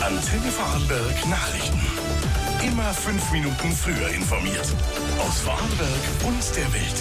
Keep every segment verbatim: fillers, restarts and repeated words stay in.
Antenne Vorarlberg Nachrichten. Immer fünf Minuten früher informiert. Aus Vorarlberg und der Welt.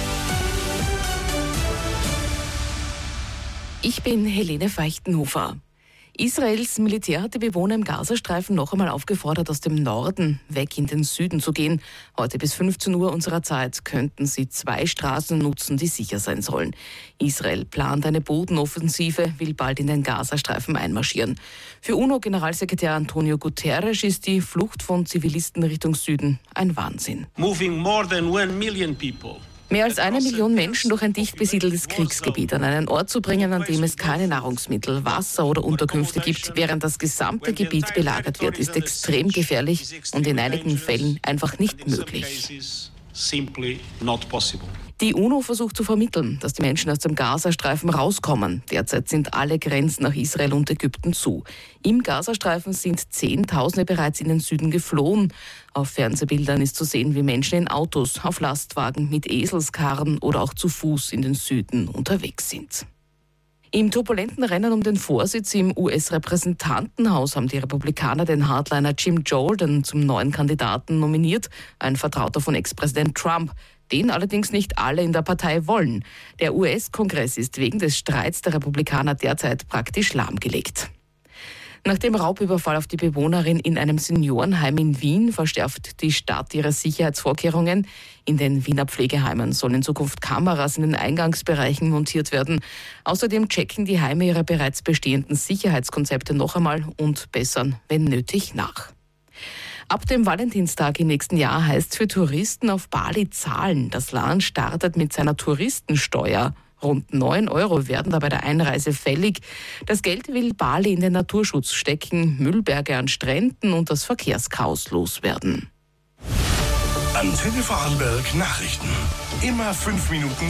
Ich bin Helene Feichtenhofer. Israels Militär hat die Bewohner im Gazastreifen noch einmal aufgefordert, aus dem Norden weg in den Süden zu gehen. Heute bis fünfzehn Uhr unserer Zeit könnten sie zwei Straßen nutzen, die sicher sein sollen. Israel plant eine Bodenoffensive, will bald in den Gazastreifen einmarschieren. Für UNO-Generalsekretär Antonio Guterres ist die Flucht von Zivilisten Richtung Süden ein Wahnsinn. Moving more than one million people. Mehr als eine Million Menschen durch ein dicht besiedeltes Kriegsgebiet an einen Ort zu bringen, an dem es keine Nahrungsmittel, Wasser oder Unterkünfte gibt, während das gesamte Gebiet belagert wird, ist extrem gefährlich und in einigen Fällen einfach nicht möglich. Die UNO versucht zu vermitteln, dass die Menschen aus dem Gazastreifen rauskommen. Derzeit sind alle Grenzen nach Israel und Ägypten zu. Im Gazastreifen sind Zehntausende bereits in den Süden geflohen. Auf Fernsehbildern ist zu sehen, wie Menschen in Autos, auf Lastwagen, mit Eselskarren oder auch zu Fuß in den Süden unterwegs sind. Im turbulenten Rennen um den Vorsitz im U S-Repräsentantenhaus haben die Republikaner den Hardliner Jim Jordan zum neuen Kandidaten nominiert, ein Vertrauter von Ex-Präsident Trump, den allerdings nicht alle in der Partei wollen. Der U S-Kongress ist wegen des Streits der Republikaner derzeit praktisch lahmgelegt. Nach dem Raubüberfall auf die Bewohnerin in einem Seniorenheim in Wien verschärft die Stadt ihre Sicherheitsvorkehrungen. In den Wiener Pflegeheimen sollen in Zukunft Kameras in den Eingangsbereichen montiert werden. Außerdem checken die Heime ihre bereits bestehenden Sicherheitskonzepte noch einmal und bessern, wenn nötig, nach. Ab dem Valentinstag im nächsten Jahr heißt es für Touristen auf Bali zahlen. Das Land startet mit seiner Touristensteuer. Rund neun Euro werden da bei der Einreise fällig. Das Geld will Bali in den Naturschutz stecken, Müllberge an Stränden und das Verkehrschaos loswerden. Antenne Vorarlberg Nachrichten. Immer fünf Minuten